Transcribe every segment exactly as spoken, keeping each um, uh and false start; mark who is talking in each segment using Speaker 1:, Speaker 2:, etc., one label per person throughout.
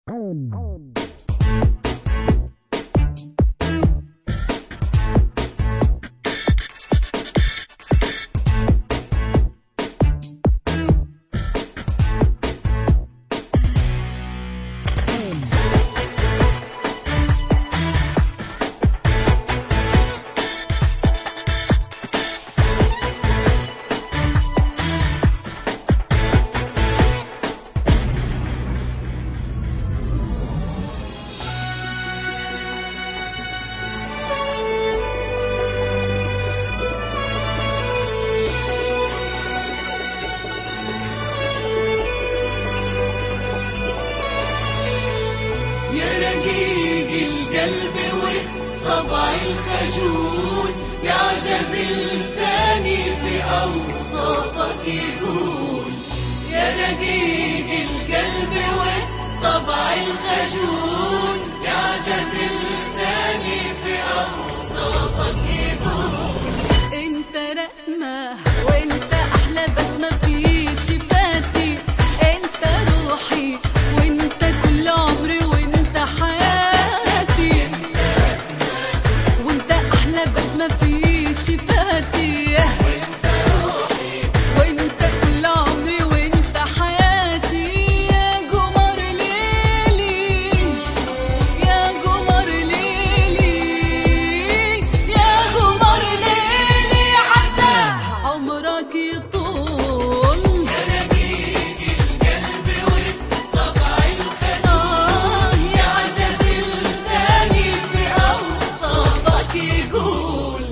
Speaker 1: طبع الخجول يعجز لساني في أوصافك يقول يا رقيق القلب والطبع الخجول يعجز لساني في أوصافك يقول
Speaker 2: انت رسمة وانت أحلى بسمة في شفاتي، انت روحي وانت كل عمري وانت حياتي، وانت أحلى بسمة في شفاتي،
Speaker 1: وانت روحي
Speaker 2: وانت كل عمري وانت حياتي. يا قمر ليلي يا قمر ليلي يا قمر ليلي عسى عمرك يطول.
Speaker 1: يا رقيق القلب والطبع الخجول يعجز لساني في أوصافك يقول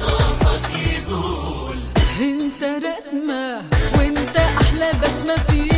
Speaker 2: انت رسمة وانت أحلى بسمة في